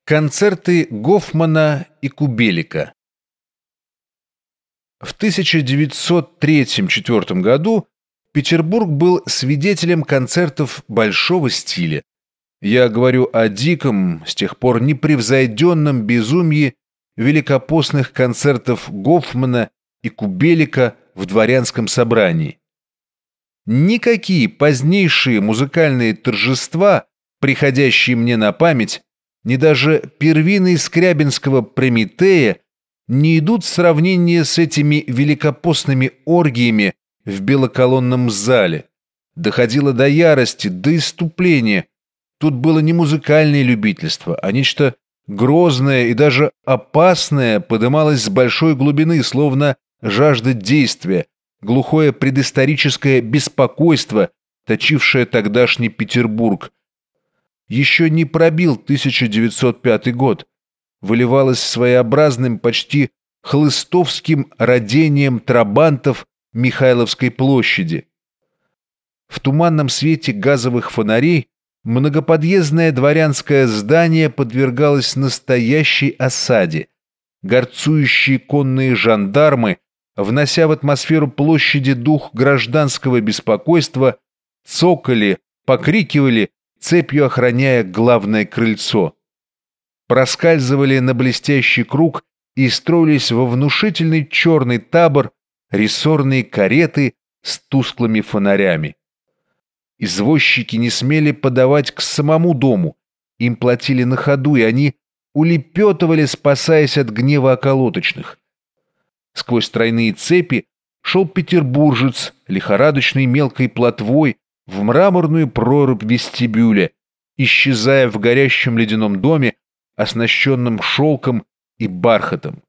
Концерты Гофмана и Кубелика. В 1903-1904 году Петербург был свидетелем концертов большого стиля. Я говорю о диком, с тех пор непревзойденном безумии великопостных концертов Гофмана и Кубелика в дворянском собрании. Никакие позднейшие музыкальные торжества, приходящие мне на память, ни даже первины Скрябинского Прометея не идут в сравнение с этими великопостными оргиями в белоколонном зале. Доходило до ярости, до исступления. Тут было не музыкальное любительство, а нечто грозное и даже опасное подымалось с большой глубины, словно жажда действия, глухое предысторическое беспокойство, точившее тогдашний Петербург. Еще не пробил 1905 год, выливалось своеобразным, почти хлыстовским родением трабантов Михайловской площади. В туманном свете газовых фонарей многоподъездное дворянское здание подвергалось настоящей осаде. Горцующие конные жандармы, внося в атмосферу площади дух гражданского беспокойства, цокали, покрикивали, цепью охраняя главное крыльцо. Проскальзывали на блестящий круг и строились во внушительный черный табор рессорные кареты с тусклыми фонарями. Извозчики не смели подавать к самому дому, им платили на ходу, и они улепетывали, спасаясь от гнева околоточных. Сквозь тройные цепи шел петербуржец, лихорадочной мелкой плотвой, в мраморную прорубь вестибюля, исчезая в горящем ледяном доме, оснащенном шелком и бархатом.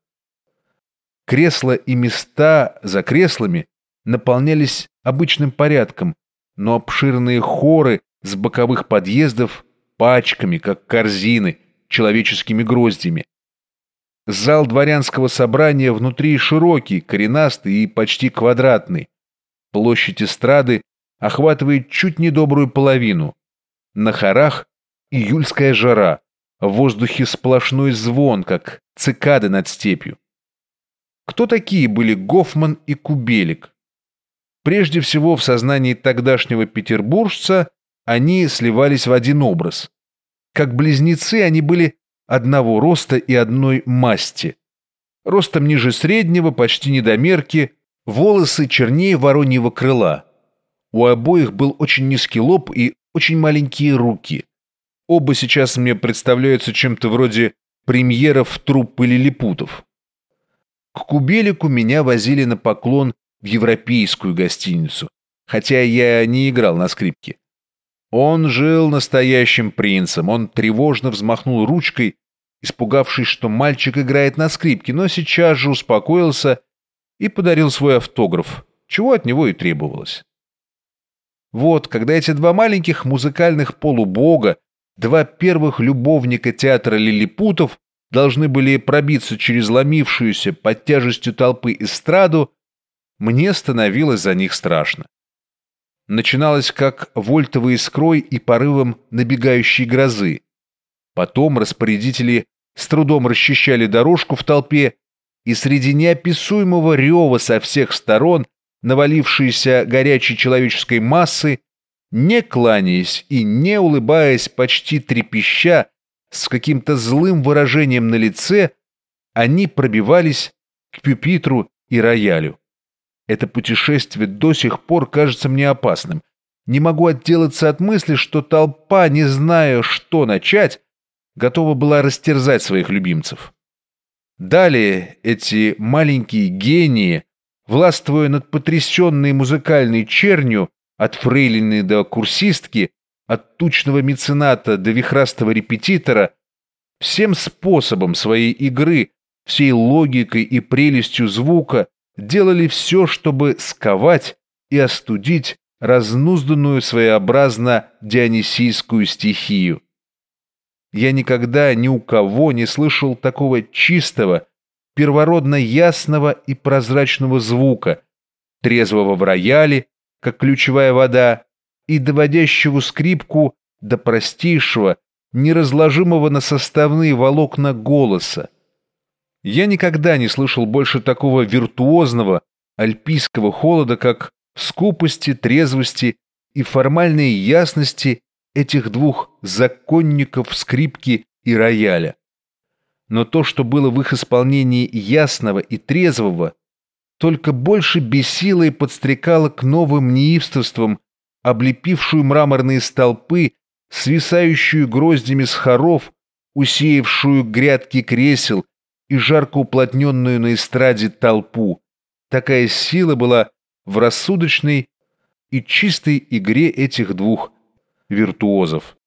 Кресла и места за креслами наполнялись обычным порядком, но обширные хоры с боковых подъездов пачками, как корзины, человеческими гроздями. Зал дворянского собрания внутри широкий, коренастый и почти квадратный. Площадь эстрады охватывает чуть не добрую половину. На хорах июльская жара, в воздухе сплошной звон, как цикады над степью. Кто такие были Гофман и Кубелик? Прежде всего, в сознании тогдашнего петербуржца они сливались в один образ. Как близнецы они были одного роста и одной масти. Ростом ниже среднего, почти недомерки, волосы чернее вороньего крыла. У обоих был очень низкий лоб и очень маленькие руки. Оба сейчас мне представляются чем-то вроде премьеров труппы лилипутов. К Кубелику меня возили на поклон в европейскую гостиницу, хотя я не играл на скрипке. Он жил настоящим принцем, он тревожно взмахнул ручкой, испугавшись, что мальчик играет на скрипке, но сейчас же успокоился и подарил свой автограф, чего от него и требовалось. Вот, когда эти два маленьких музыкальных полубога, два первых любовника театра лилипутов должны были пробиться через ломившуюся под тяжестью толпы эстраду, мне становилось за них страшно. Начиналось как вольтовой искрой и порывом набегающей грозы. Потом распорядители с трудом расчищали дорожку в толпе, и среди неописуемого рева со всех сторон, навалившейся горячей человеческой массы, не кланяясь и не улыбаясь, почти трепеща, с каким-то злым выражением на лице, они пробивались к пюпитру и роялю. Это путешествие до сих пор кажется мне опасным. Не могу отделаться от мысли, что толпа, не зная, что начать, готова была растерзать своих любимцев. Далее эти маленькие гении, властвуя над потрясенной музыкальной чернью, от фрейлины до курсистки, от тучного мецената до вихрастого репетитора, всем способом своей игры, всей логикой и прелестью звука делали все, чтобы сковать и остудить разнузданную своеобразно дионисийскую стихию. Я никогда ни у кого не слышал такого чистого, первородно ясного и прозрачного звука, трезвого в рояле, как ключевая вода, и доводящего скрипку до простейшего, неразложимого на составные волокна голоса. Я никогда не слышал больше такого виртуозного альпийского холода, как в скупости, трезвости и формальной ясности этих двух законников скрипки и рояля. Но то, что было в их исполнении ясного и трезвого, только больше бесило и подстрекало к новым неистовствам, облепившую мраморные столпы, свисающую гроздями с хоров, усеявшую грядки кресел и жарко уплотненную на эстраде толпу. Такая сила была в рассудочной и чистой игре этих двух виртуозов.